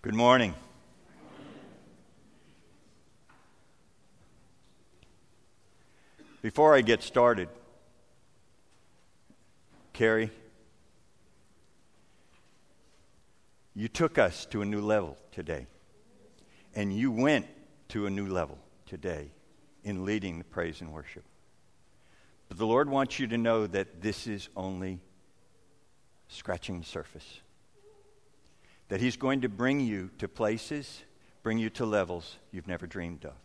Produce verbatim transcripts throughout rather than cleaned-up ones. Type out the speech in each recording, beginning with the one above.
Good morning. Before I get started, Carrie, you took us to a new level today, and you went to a new level today in leading the praise and worship. But the Lord wants you to know that this is only scratching the surface. That He's going to bring you to places, bring you to levels you've never dreamed of.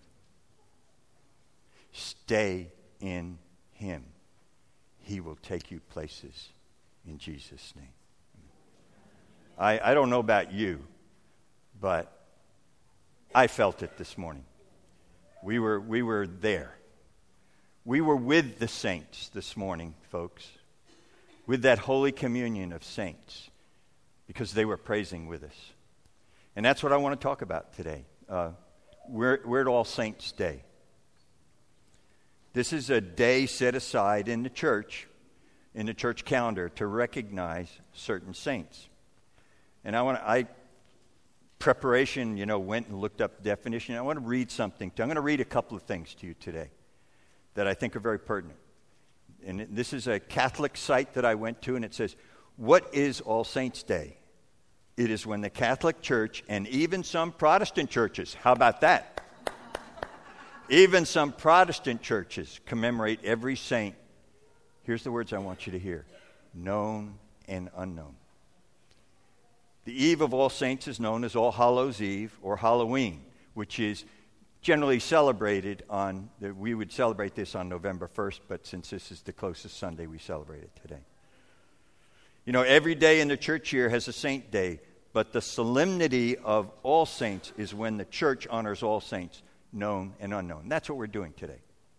Stay in Him. He will take you places in Jesus' name. I, I don't know about you, but I felt it this morning. We were, we were there. We were with the saints this morning, folks, with that Holy Communion of saints, because they were praising with us. And that's what I want to talk about today. Uh, we're, we're at All Saints' Day. This is a day set aside in the church, in the church calendar, to recognize certain saints. And I want to, I, preparation, you know, went and looked up the definition. I want to read something. I'm going to read a couple of things to you today that I think are very pertinent. And this is a Catholic site that I went to, and it says, "What is All Saints' Day? It is when the Catholic Church and even some Protestant churches," how about that? Even some Protestant churches commemorate every saint. Here's the words I want you to hear: known and unknown. The eve of All Saints is known as All Hallows' Eve or Halloween, which is generally celebrated on, the, we would celebrate this on November first, but since this is the closest Sunday, we celebrate it today. You know, every day in the church year has a saint day, but the solemnity of All Saints is when the church honors all saints, known and unknown. That's what we're doing today.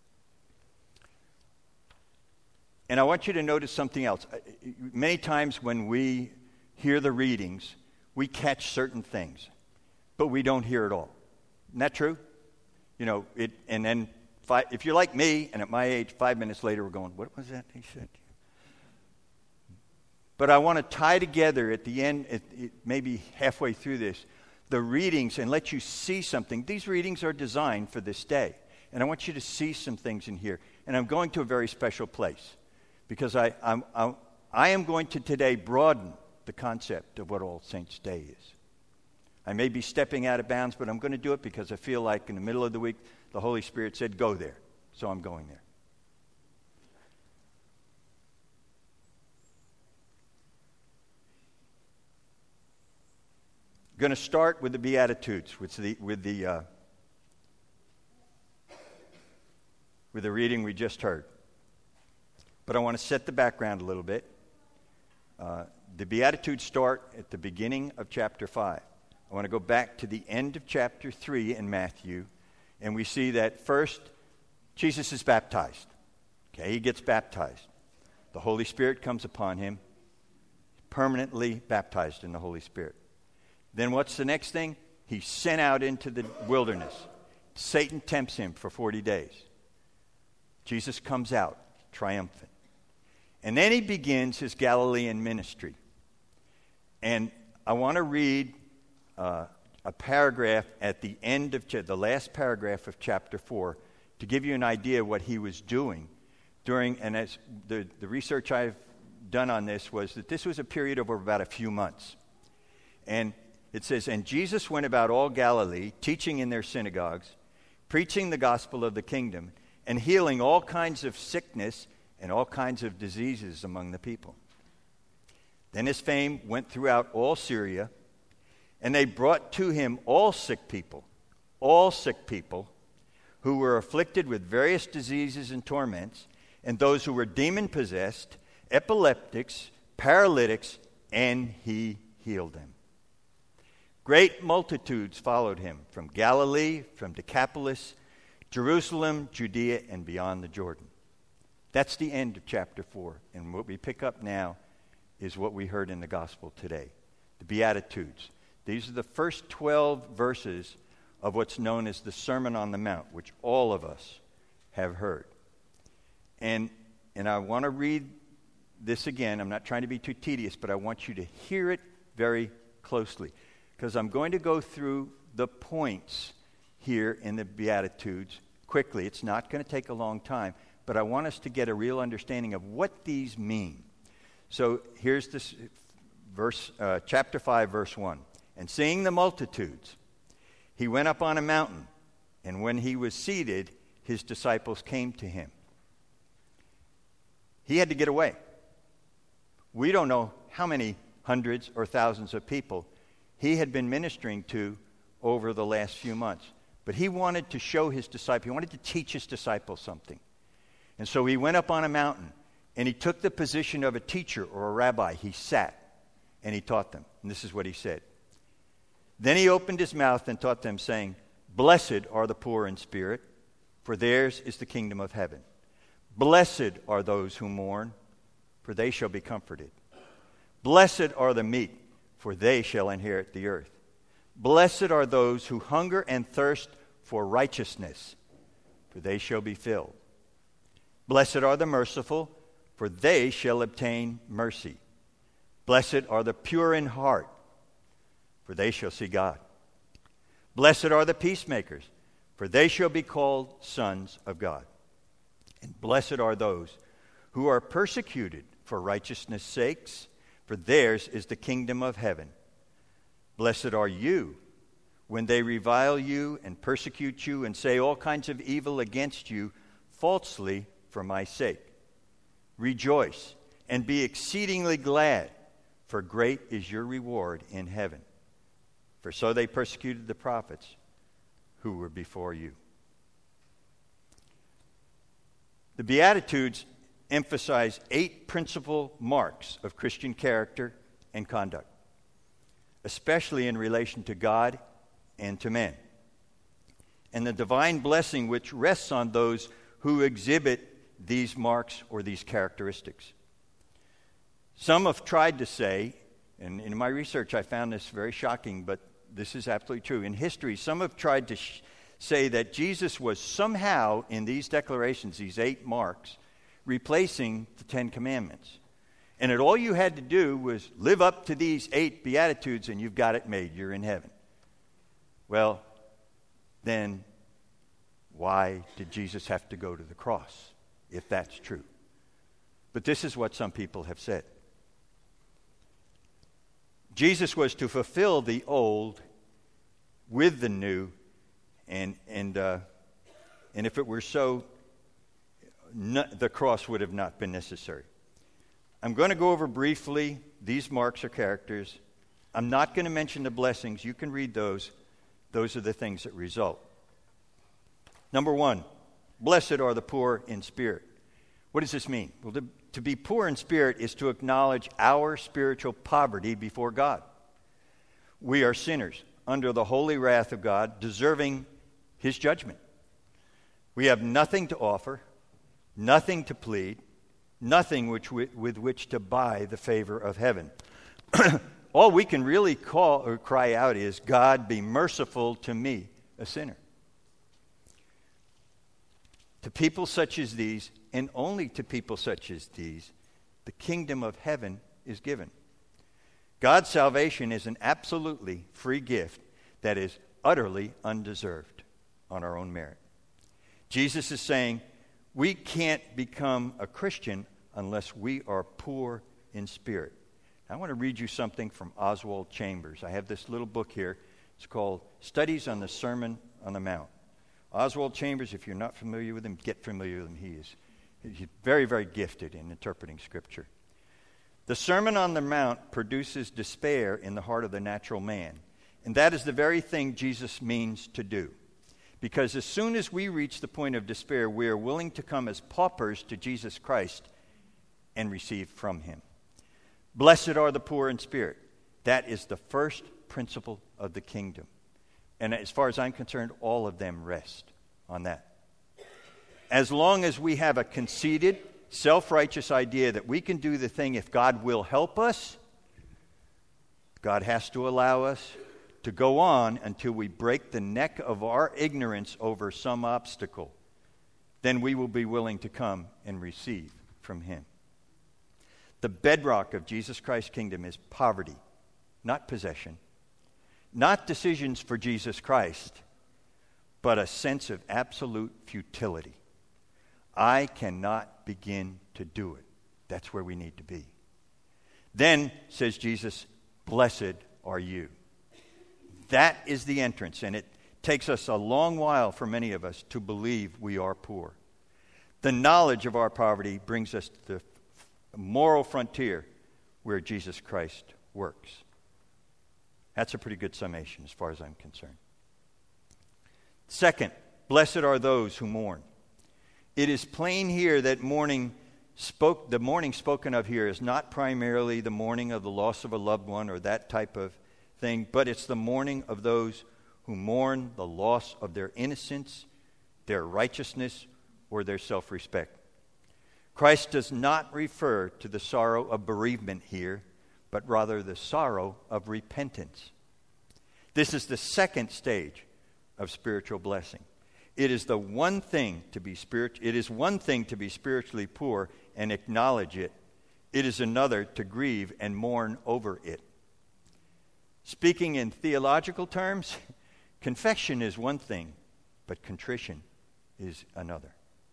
And I want you to notice something else. Many times when we hear the readings, we catch certain things, but we don't hear it all. Isn't that true? You know, it, and then five, if you're like me, and at my age, five minutes later, we're going, what was that he said? But I want to tie together at the end, it, it, maybe halfway through this, the readings and let you see something. These readings are designed for this day. And I want you to see some things in here. And I'm going to a very special place because I, I'm, I'm, I am going to today broaden the concept of what All Saints' Day is. I may be stepping out of bounds, but I'm going to do it because I feel like in the middle of the week, the Holy Spirit said, go there. So I'm going there. Going to start with the Beatitudes, with the with the uh, with the reading we just heard. But I want to set the background a little bit. Uh, the Beatitudes start at the beginning of chapter five. I want to go back to the end of chapter three in Matthew, and we see that first Jesus is baptized. Okay, he gets baptized. The Holy Spirit comes upon him, permanently baptized in the Holy Spirit. Then what's the next thing? He's sent out into the wilderness. Satan tempts him for forty days. Jesus comes out triumphant. And then he begins his Galilean ministry. And I want to read uh, a paragraph at the end of, cha- the last paragraph of chapter four to give you an idea of what he was doing during, and as the, the research I've done on this was that this was a period of about a few months. And it says, "And Jesus went about all Galilee, teaching in their synagogues, preaching the gospel of the kingdom, and healing all kinds of sickness and all kinds of diseases among the people. Then his fame went throughout all Syria, and they brought to him all sick people, all sick people who were afflicted with various diseases and torments, and those who were demon-possessed, epileptics, paralytics, and he healed them. Great multitudes followed him from Galilee, from Decapolis, Jerusalem, Judea, and beyond the Jordan." That's the end of chapter four. And what we pick up now is what we heard in the gospel today, the Beatitudes. These are the first twelve verses of what's known as the Sermon on the Mount, which all of us have heard. And, and I want to read this again. I'm not trying to be too tedious, but I want you to hear it very closely. because I'm going to go through the points here in the Beatitudes quickly. It's not going to take a long time, but I want us to get a real understanding of what these mean. So here's this verse, uh, chapter five, verse one. And seeing the multitudes, he went up on a mountain, and when he was seated, his disciples came to him. He had to get away. We don't know how many hundreds or thousands of people he had been ministering to over the last few months. But he wanted to show his disciples, he wanted to teach his disciples something. And so he went up on a mountain, and he took the position of a teacher or a rabbi. He sat, and he taught them. And this is what he said. Then he opened his mouth and taught them, saying, Blessed are the poor in spirit, for theirs is the kingdom of heaven. Blessed are those who mourn, for they shall be comforted. Blessed are the meek, for they shall inherit the earth. Blessed are those who hunger and thirst for righteousness, for they shall be filled. Blessed are the merciful, for they shall obtain mercy. Blessed are the pure in heart, for they shall see God. Blessed are the peacemakers, for they shall be called sons of God. And blessed are those who are persecuted for righteousness' sakes, for theirs is the kingdom of heaven. Blessed are you when they revile you and persecute you and say all kinds of evil against you falsely for my sake. Rejoice and be exceedingly glad, for great is your reward in heaven. For so they persecuted the prophets who were before you. The Beatitudes emphasize eight principal marks of Christian character and conduct, especially in relation to God and to men, and the divine blessing which rests on those who exhibit these marks or these characteristics. Some have tried to say, and in my research I found this very shocking, but this is absolutely true. In history, some have tried to sh- say that Jesus was somehow, in these declarations, these eight marks, replacing the Ten Commandments. And that all you had to do was live up to these eight Beatitudes and you've got it made. You're in heaven. Well, then why did Jesus have to go to the cross, if that's true? But this is what some people have said. Jesus was to fulfill the old with the new, and and uh, and if it were so, no, the cross would have not been necessary. I'm going to go over briefly these marks or characters. I'm not going to mention the blessings. You can read those. Those are the things that result. Number one, blessed are the poor in spirit. What does this mean? Well, to, to be poor in spirit is to acknowledge our spiritual poverty before God. We are sinners under the holy wrath of God, deserving His judgment. We have nothing to offer, nothing to plead, nothing which with which to buy the favor of heaven. All we can really call or cry out is, God, be merciful to me, a sinner. To people such as these, and only to people such as these, the kingdom of heaven is given. God's salvation is an absolutely free gift that is utterly undeserved on our own merit. Jesus is saying, we can't become a Christian unless we are poor in spirit. I want to read you something from Oswald Chambers. I have this little book here. It's called Studies on the Sermon on the Mount. Oswald Chambers, if you're not familiar with him, get familiar with him. He is he's very, very gifted in interpreting Scripture. The Sermon on the Mount produces despair in the heart of the natural man. And that is the very thing Jesus means to do. Because as soon as we reach the point of despair, we are willing to come as paupers to Jesus Christ and receive from Him. Blessed are the poor in spirit. That is the first principle of the kingdom. And as far as I'm concerned, all of them rest on that. As long as we have a conceited, self-righteous idea that we can do the thing if God will help us, God has to allow us to go on until we break the neck of our ignorance over some obstacle. Then we will be willing to come and receive from Him. The bedrock of Jesus Christ's kingdom is poverty, not possession. not decisions for Jesus Christ, but a sense of absolute futility. I cannot begin to do it. That's where we need to be. Then, says Jesus, blessed are you. That is the entrance, and it takes us a long while for many of us to believe we are poor. The knowledge of our poverty brings us to the moral frontier where Jesus Christ works. That's a pretty good summation as far as I'm concerned. Second, blessed are those who mourn. It is plain here that mourning spoke, the mourning spoken of here is not primarily the mourning of the loss of a loved one or that type of thing, but it's the mourning of those who mourn the loss of their innocence, their righteousness, or their self-respect. Christ does not refer to the sorrow of bereavement here, but rather the sorrow of repentance. This is the second stage of spiritual blessing. It is the one thing to be spirit, it is one thing to be spiritually poor and acknowledge it. It is another to grieve and mourn over it. Speaking in theological terms, confession is one thing, but contrition is another.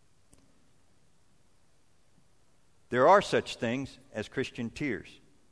There are such things as Christian tears,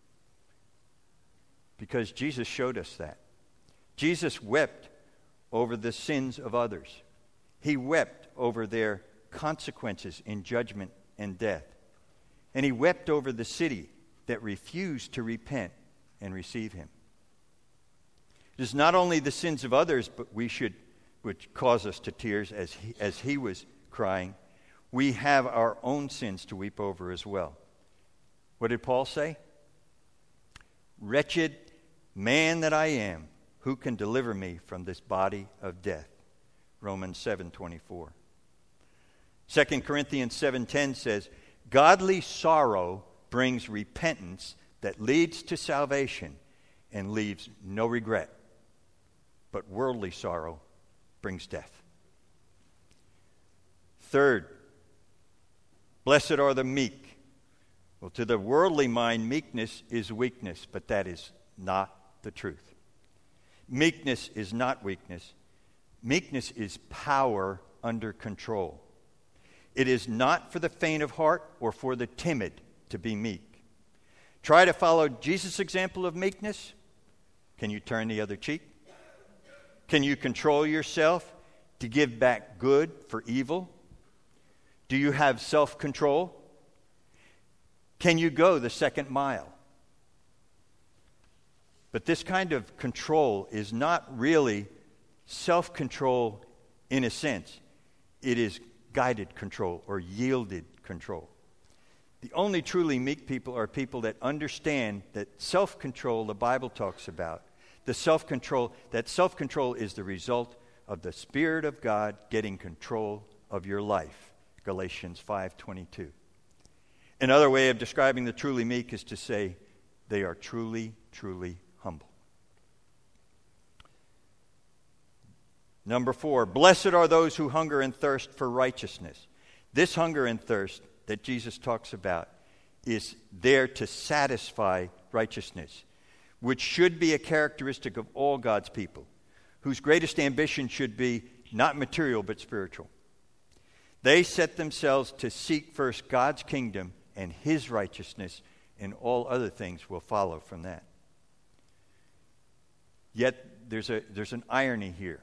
because Jesus showed us that. Jesus wept over the sins of others. He wept over their consequences in judgment and death. And he wept over the city that refused to repent and receive him. It is not only the sins of others, but we should, which cause us to tears as he, as he was crying. We have our own sins to weep over as well. What did Paul say? Wretched man that I am, who can deliver me from this body of death? Romans seven twenty-four. Second Corinthians seven ten says, godly sorrow brings repentance that leads to salvation and leaves no regret. But worldly sorrow brings death. Third, blessed are the meek. Well, to the worldly mind, meekness is weakness, but that is not the truth. Meekness is not weakness. Meekness is power under control. It is not for the faint of heart or for the timid to be meek. Try to follow Jesus' example of meekness. Can you turn the other cheek? Can you control yourself to give back good for evil? Do you have self-control? Can you go the second mile? But this kind of control is not really self-control in a sense. It is guided control or yielded control. The only truly meek people are people that understand that self-control the Bible talks about. The self-control, that self-control is the result of the Spirit of God getting control of your life. Galatians five twenty-two. Another way of describing the truly meek is to say they are truly, truly humble. Number four, blessed are those who hunger and thirst for righteousness. This hunger and thirst that Jesus talks about is there to satisfy righteousness, which should be a characteristic of all God's people, whose greatest ambition should be not material but spiritual. They set themselves to seek first God's kingdom and his righteousness, and all other things will follow from that. Yet there's a there's an irony here.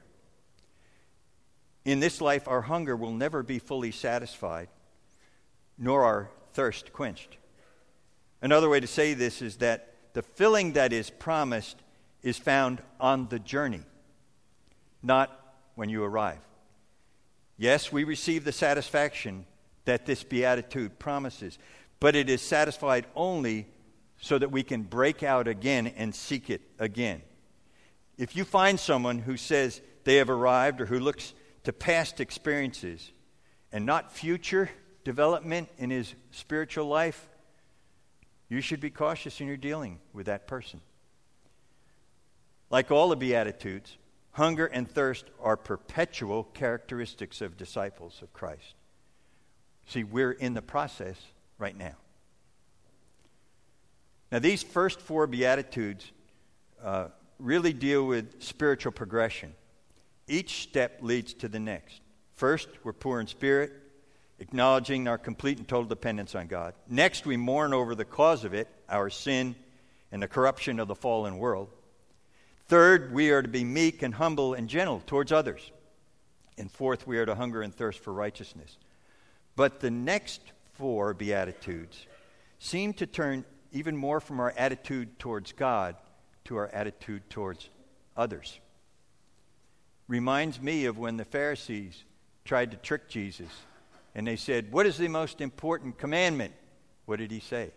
In this life, our hunger will never be fully satisfied, nor our thirst quenched. Another way to say this is that the filling that is promised is found on the journey, not when you arrive. Yes, we receive the satisfaction that this beatitude promises, but it is satisfied only so that we can break out again and seek it again. If you find someone who says they have arrived or who looks to past experiences and not future development in his spiritual life, you should be cautious in your dealing with that person. Like all the Beatitudes, hunger and thirst are perpetual characteristics of disciples of Christ. See, we're in the process right now. Now, these first four Beatitudes uh, really deal with spiritual progression. Each step leads to the next. First, we're poor in spirit, acknowledging our complete and total dependence on God. Next, we mourn over the cause of it, our sin and the corruption of the fallen world. Third, we are to be meek and humble and gentle towards others. And fourth, we are to hunger and thirst for righteousness. But the next four Beatitudes seem to turn even more from our attitude towards God to our attitude towards others. Reminds me of when the Pharisees tried to trick Jesus, and they said, "What is the most important commandment?" What did he say?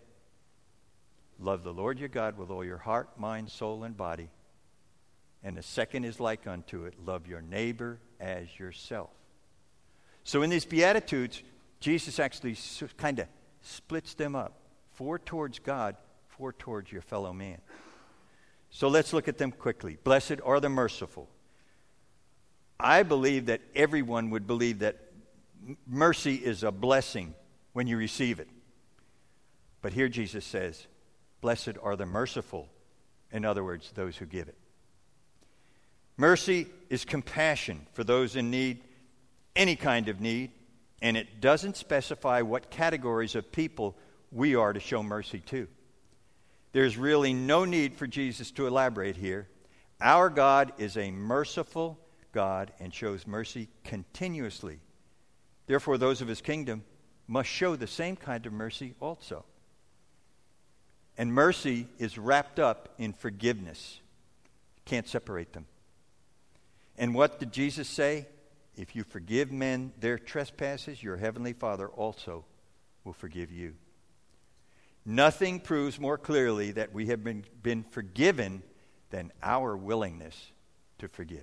Love the Lord your God with all your heart, mind, soul, and body. And the second is like unto it, love your neighbor as yourself. So in these Beatitudes, Jesus actually kind of splits them up. Four towards God, four towards your fellow man. So let's look at them quickly. Blessed are the merciful. I believe that everyone would believe that mercy is a blessing when you receive it. But here Jesus says, blessed are the merciful. In other words, those who give it. Mercy is compassion for those in need, any kind of need, and it doesn't specify what categories of people we are to show mercy to. There's really no need for Jesus to elaborate here. Our God is a merciful God and shows mercy continuously. Therefore, those of his kingdom must show the same kind of mercy also. And mercy is wrapped up in forgiveness. Can't separate them. And what did Jesus say? If you forgive men their trespasses, your heavenly Father also will forgive you. Nothing proves more clearly that we have been, been forgiven than our willingness to forgive.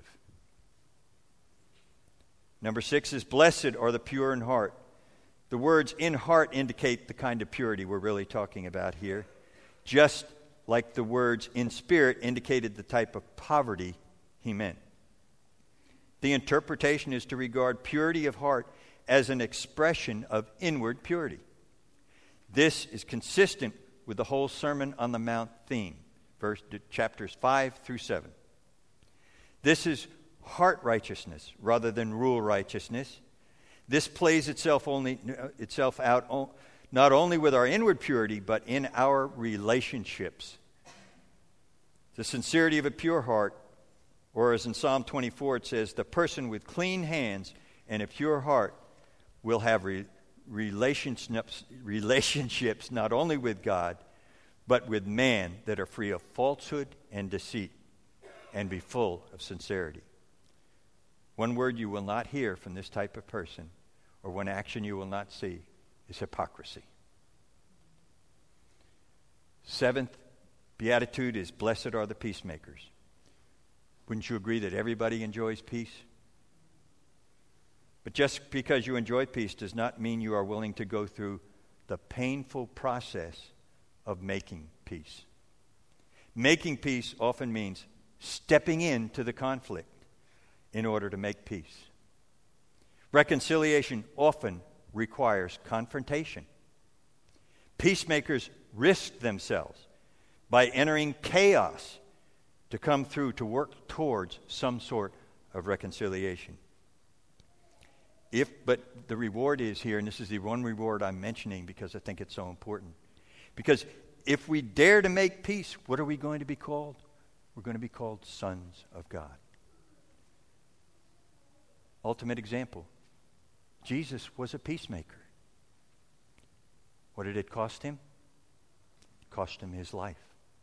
Number six is blessed are the pure in heart. The words in heart indicate the kind of purity we're really talking about here, just like the words in spirit indicated the type of poverty he meant. The interpretation is to regard purity of heart as an expression of inward purity. This is consistent with the whole Sermon on the Mount theme, verse, chapters five through seven. This is heart righteousness rather than rule righteousness. This plays itself only itself out not only with our inward purity, but in our relationships. The sincerity of a pure heart, or as in Psalm twenty-four it says, the person with clean hands and a pure heart will have re- relationships, relationships not only with God, but with man that are free of falsehood and deceit and be full of sincerity. One word you will not hear from this type of person, or one action you will not see, is hypocrisy. Seventh beatitude is blessed are the peacemakers. Wouldn't you agree that everybody enjoys peace? But just because you enjoy peace does not mean you are willing to go through the painful process of making peace. Making peace often means stepping into the conflict in order to make peace. Reconciliation often requires confrontation. Peacemakers risk themselves by entering chaos to come through to work towards some sort of reconciliation. If, but the reward is here, and this is the one reward I'm mentioning because I think it's so important. Because if we dare to make peace, what are we going to be called? We're going to be called sons of God. Ultimate example. Jesus was a peacemaker. What did it cost him? It cost him his life.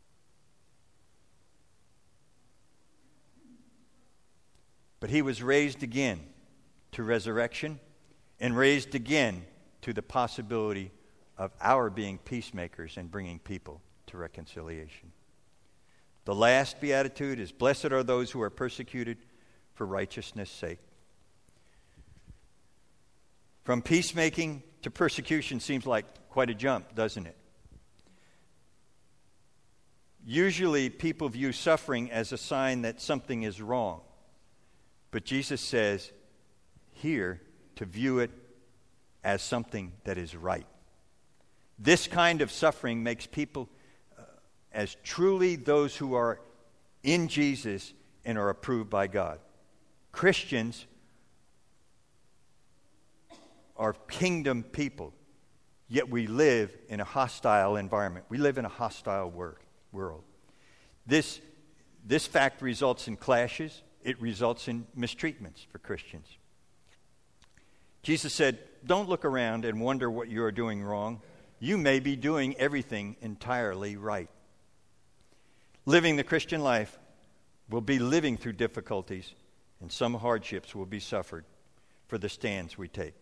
But he was raised again to resurrection and raised again to the possibility of our being peacemakers and bringing people to reconciliation. The last beatitude is, blessed are those who are persecuted for righteousness' sake. From peacemaking to persecution seems like quite a jump, doesn't it? Usually people view suffering as a sign that something is wrong. But Jesus says here to view it as something that is right. This kind of suffering makes people uh, as truly those who are in Jesus and are approved by God. Christians are kingdom people, yet we live in a hostile environment. We live in a hostile wor- world. This, this fact results in clashes. It results in mistreatments for Christians. Jesus said, don't look around and wonder what you are doing wrong. You may be doing everything entirely right. Living the Christian life will be living through difficulties, and some hardships will be suffered for the stands we take.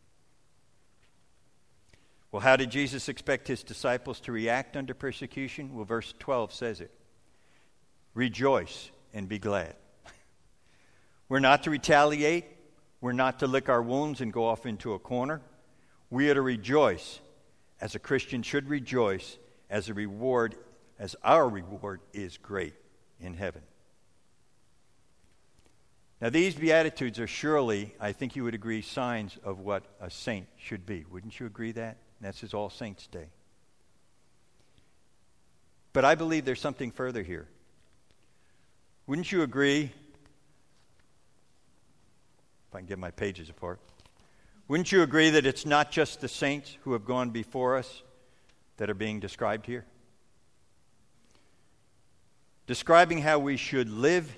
Well, how did Jesus expect his disciples to react under persecution? Well, verse twelve says it. Rejoice and be glad. We're not to retaliate. We're not to lick our wounds and go off into a corner. We are to rejoice, as a Christian should rejoice, as a reward, as our reward is great in heaven. Now, these Beatitudes are surely, I think you would agree, signs of what a saint should be. Wouldn't you agree that? This is All Saints' Day. But I believe there's something further here. Wouldn't you agree? If I can get my pages apart. Wouldn't you agree that it's not just the saints who have gone before us that are being described here? Describing how we should live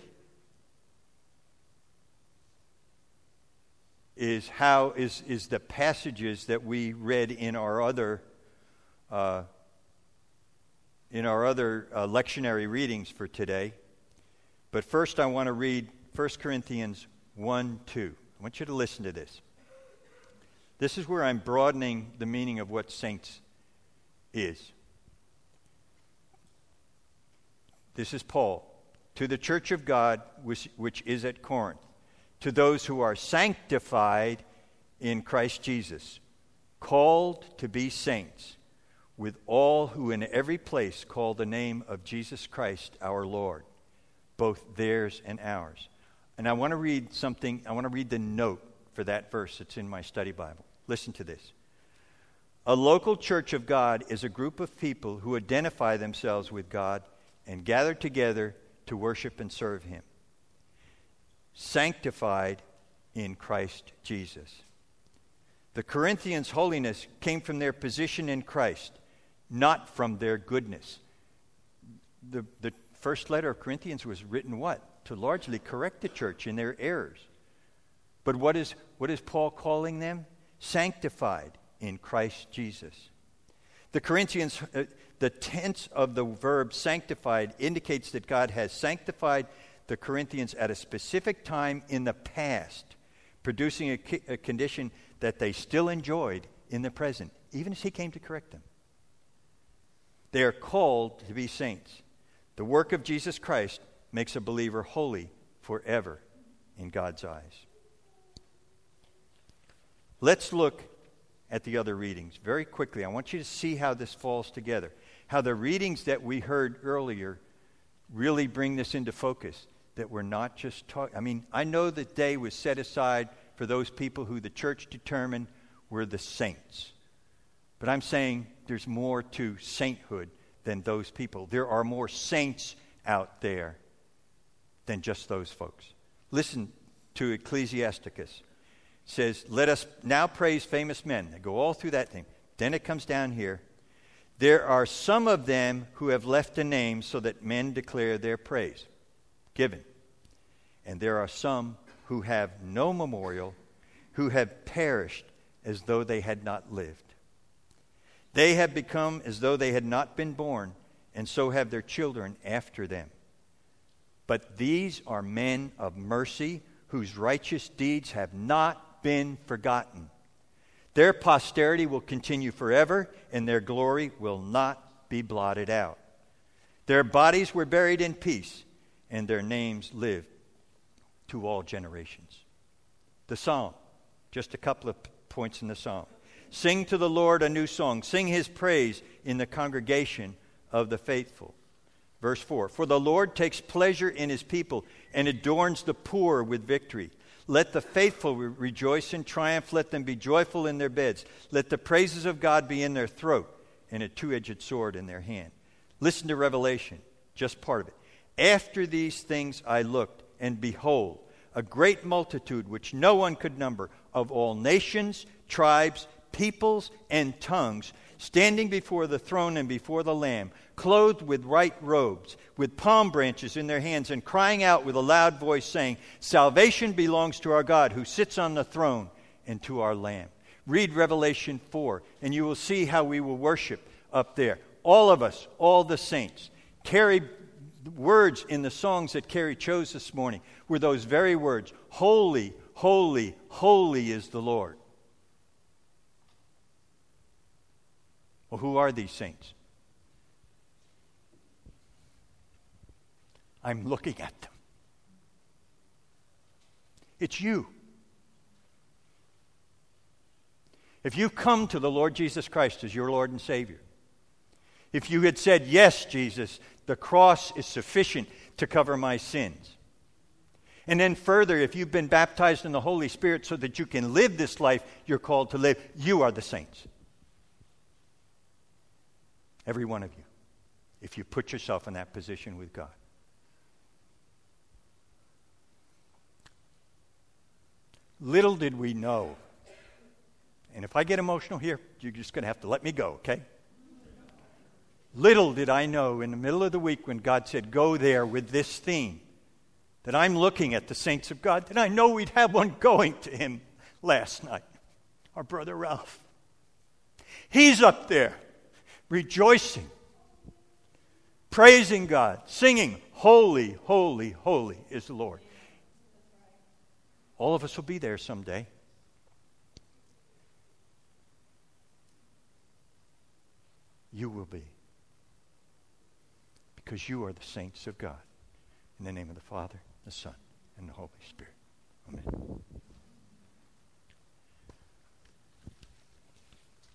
is how is is the passages that we read in our other uh, in our other uh, lectionary readings for today. But first, I want to read First Corinthians one two. I want you to listen to this. This is where I'm broadening the meaning of what saints is. This is Paul. To the church of God, which, which is at Corinth, to those who are sanctified in Christ Jesus, called to be saints, with all who in every place call the name of Jesus Christ our Lord, both theirs and ours. And I want to read something, I want to read the note for that verse that's in my study Bible. Listen to this. A local church of God is a group of people who identify themselves with God and gather together to worship and serve Him. Sanctified in Christ Jesus. The Corinthians' holiness came from their position in Christ, not from their goodness. The, the first letter of Corinthians was written what? To largely correct the church in their errors. But what is, what is Paul calling them? Sanctified in Christ Jesus. The Corinthians, uh, the tense of the verb sanctified indicates that God has sanctified the Corinthians at a specific time in the past, producing a, a condition that they still enjoyed in the present, even as he came to correct them. They are called to be saints. The work of Jesus Christ makes a believer holy forever in God's eyes. Let's look at the other readings very quickly. I want you to see how this falls together, how the readings that we heard earlier really bring this into focus, that we're not just talking. I mean, I know the day was set aside for those people who the church determined were the saints. But I'm saying there's more to sainthood than those people. There are more saints out there than just those folks. Listen to Ecclesiasticus. It says, let us now praise famous men. They go all through that thing. Then it comes down here. There are some of them who have left a name so that men declare their praise. Given. And there are some who have no memorial, who have perished as though they had not lived. They have become as though they had not been born, and so have their children after them. But these are men of mercy, whose righteous deeds have not been forgotten. Their posterity will continue forever, and their glory will not be blotted out. Their bodies were buried in peace, and their names live to all generations. The psalm, just a couple of points in the psalm. Sing to the Lord a new song. Sing his praise in the congregation of the faithful. Verse four, for the Lord takes pleasure in his people and adorns the poor with victory. Let the faithful re- rejoice in triumph. Let them be joyful in their beds. Let the praises of God be in their throat and a two-edged sword in their hand. Listen to Revelation, just part of it. After these things I looked, and behold, a great multitude which no one could number, of all nations, tribes, peoples, and tongues, standing before the throne and before the Lamb, clothed with white robes, with palm branches in their hands, and crying out with a loud voice, saying, Salvation belongs to our God, who sits on the throne, and to our Lamb. Read Revelation four, and you will see how we will worship up there. All of us, all the saints, carry words in the songs that Carrie chose this morning were those very words. Holy, holy, holy is the Lord. Well, who are these saints? I'm looking at them. It's you. If you come to the Lord Jesus Christ as your Lord and Savior, if you had said, yes, Jesus, the cross is sufficient to cover my sins. And then further, if you've been baptized in the Holy Spirit so that you can live this life you're called to live, you are the saints. Every one of you, if you put yourself in that position with God. Little did we know, and if I get emotional here, you're just going to have to let me go, okay? Little did I know in the middle of the week when God said, go there with this theme, that I'm looking at the saints of God, that I know we'd have one going to him last night, our brother Ralph. He's up there rejoicing, praising God, singing, holy, holy, holy is the Lord. All of us will be there someday. You will be. Because you are the saints of God. In the name of the Father, the Son, and the Holy Spirit. Amen.